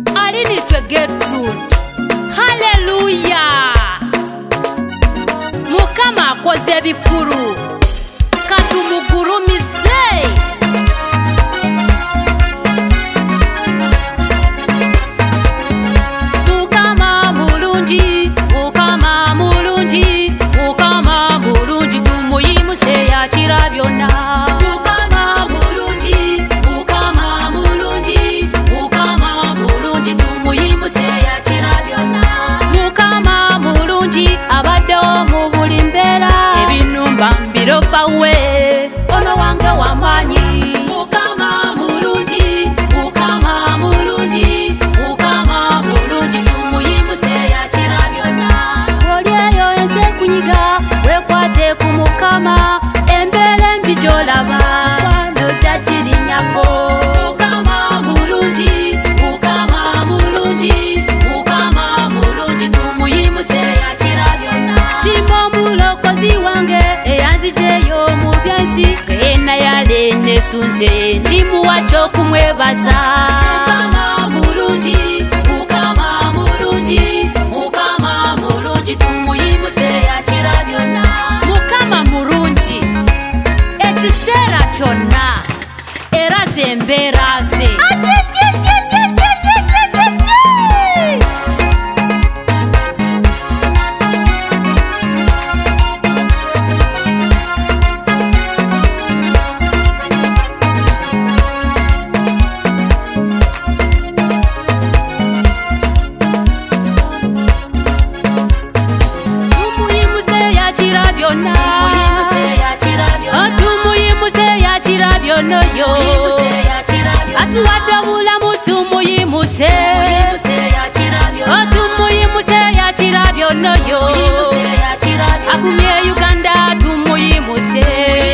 alinitwe Gertrude. Haleluya! Mukama akoze bikuru, katumugurumize. Mukama mulungi, Mukama mulungi, Mukama mulungi, tumuyimuse yakira byonna. Mukama mulungi, Mukama mulungi, Mukama mulungi, tumuyimuse yakira byonna. Mukama mulungi, abaddewo mu buli mbeera, ebinumba mbirobawe, ono wange w'amaanyi. Mukama mulungi, Mukama mulungi, Mukama mulungi, tumuyimuse yakira byonna. Oli eyo ensi ekunyiga, weekwate ku Mukama, embeera embi gy'olaba wano gyakirinyako. Mukama mulungi, Mukama mulungi, Mukama mulungi, tumuyimuse yakira byonna. Simba omulokozi wange eyanzijeyo mu byensi, ng'enna yale nesunze ndimuwa ky'okumwebaza. Mukama mulungi, Mukama mulungi, Mukama mulungi, tumuyimuse yakira byonna. Mukama mulungi ekiseera kyonna, era ze mbeera ze. Tumuyimuse yakira byonna, tumuyimuse yakira byonna yo. Atuwadde obulamu tumuyimuse, tumuyimuse yakira byonna yo. Agumye Uganda tumuyimuse,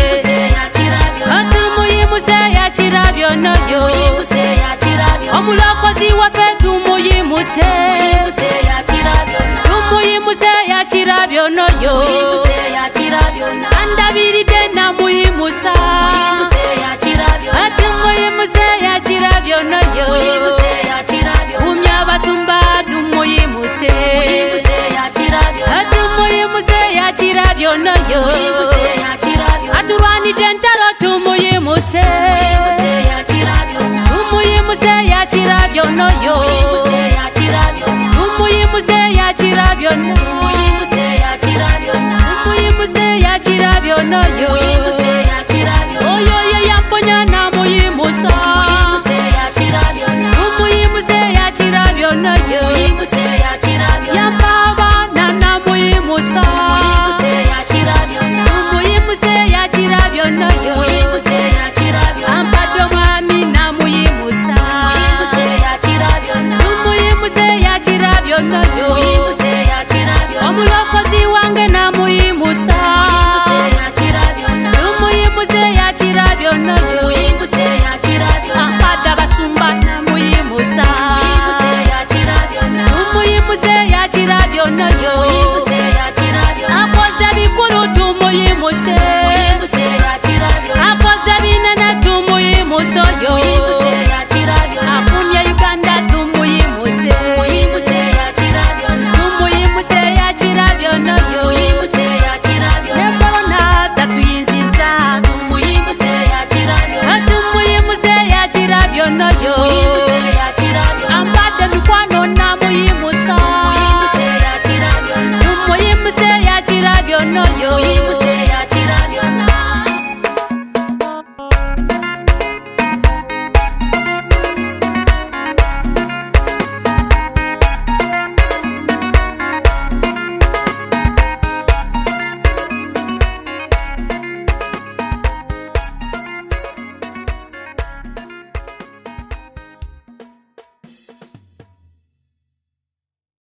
tumuyimuse yakira byonna yo. Omulokozi waffe tumuyimuse, tumuyimuse yakira byonna yo. Andabiridde namuyimusa, tumuyimuse yakira byonna yo. Kumya abasumba tumuyimuse, tumuyimuse yakira byonna yo. Aturwanidde entalo tumuyimuse, tumuyimuse yakira byonna yo. Tumuyimuse yakira byonna, tumuyimuse yakira byonna yo.